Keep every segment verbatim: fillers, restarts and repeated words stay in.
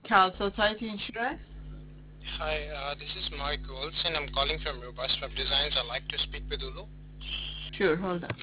Cal Society Insurance? Hi, uh, this is Mark Golds, and I'm calling from Robust Web Designs. I'd like to speak with Ulu. Sure, hold on.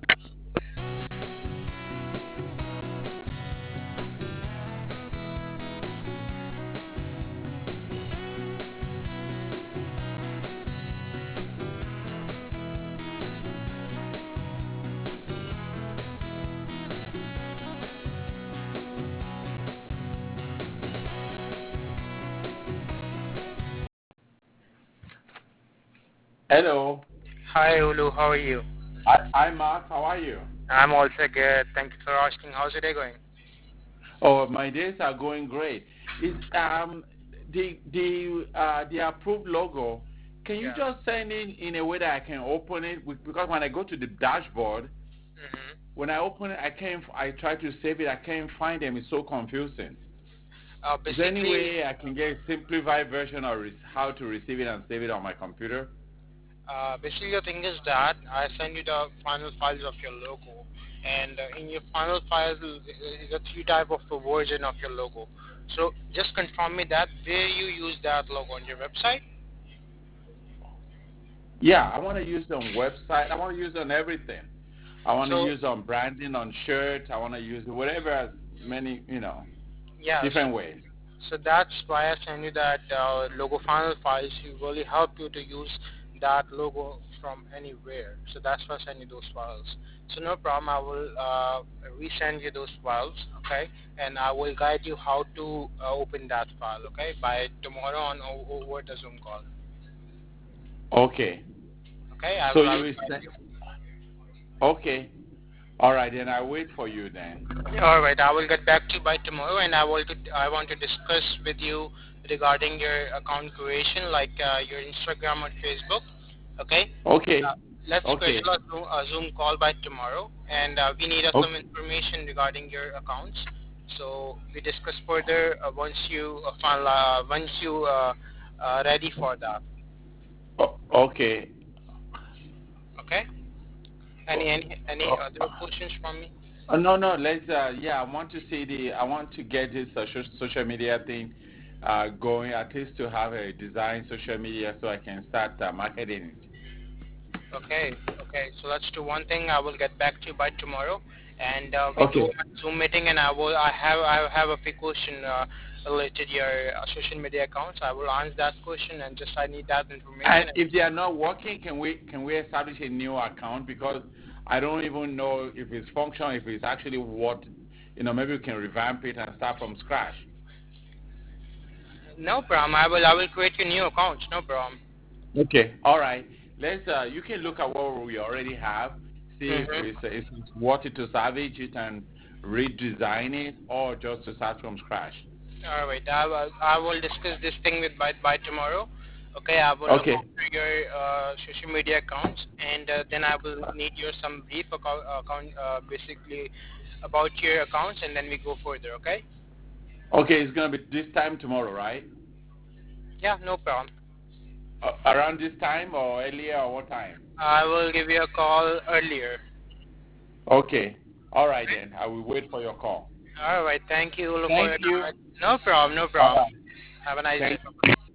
Hello. Hi, Ulu. How are you? Hi, hi, Mark. How are you? I'm also good. Thank you for asking. How's your day going? Oh, my days are going great. Is um the the uh the approved logo? Can you Yeah. just send it in a way that I can open it? With- Because when I go to the dashboard, Mm-hmm. when I open it, I can't. I try to save it. I can't find them. It's so confusing. Uh, Is there any basically, way I can get a simplified version of re- how to receive it and save it on my computer? uh, basically the thing is that I send you the final files of your logo, and uh, in your final files is a three type of the version of your logo. So just confirm me that where you use that logo on your website. Yeah, I want to use it on website. I want to use it on everything. I want to So use it on branding, on shirts. I want to use it whatever as many, you know, yeah, so different ways. So that's why I send you that uh, logo final files. It really help you to use that logo from anywhere. So that's why I send you those files. So no problem. I will uh, resend you those files, okay? And I will guide you how to uh, open that file, okay? By tomorrow on o- over the Zoom call, Okay. okay? I So will. I you will will guide send. you. Okay. All right. Then I wait for you then. All right. I will get back to you by tomorrow, and I want to I want to discuss with you regarding your account creation, like uh, your Instagram or Facebook. Okay. Okay. Uh, let's Okay. schedule a Zoom, a Zoom call by tomorrow, and uh, we need uh, some Okay. information regarding your accounts. So we discuss further uh, once you uh, final, uh, once you uh, uh, ready for that. O- Okay. Okay. Any O- any any o- other questions from me? Uh, no, no. Let's. Uh, yeah, I want to see the. I want to get this social social media thing uh, going. At least to have a design social media so I can start uh, marketing it. Okay, okay. So let's do one thing. I will get back to you by tomorrow, and uh, we do Okay. a Zoom meeting. And I will. I have. I have a few question uh, related to your uh, social media accounts. I will answer that question, and just I need that And information. if they are not working, can we can we establish a new account? Because I don't even know if it's functional, if it's actually what, you know, maybe we can revamp it and start from scratch. No problem. I will. I will create your new accounts. No problem. Okay. All right. Let's. Uh, you can look at what we already have, see if Mm-hmm. it's, if it's worth it to salvage it and redesign it, or just to start from scratch. All right. I will. I will discuss this thing with by by tomorrow. Okay. I will look Okay. after your uh, social media accounts, and uh, then I will need your some brief account, account uh, basically about your accounts, and then we go further. Okay. Okay. It's gonna be this time tomorrow, right? Yeah. No problem. Uh, around this time or earlier or what time? I will give you a call earlier. Okay. All right then. I will wait for your call. All right. Thank you Ulu, for Thank your you. time. No problem. No All problem. right. Have a nice Thank day.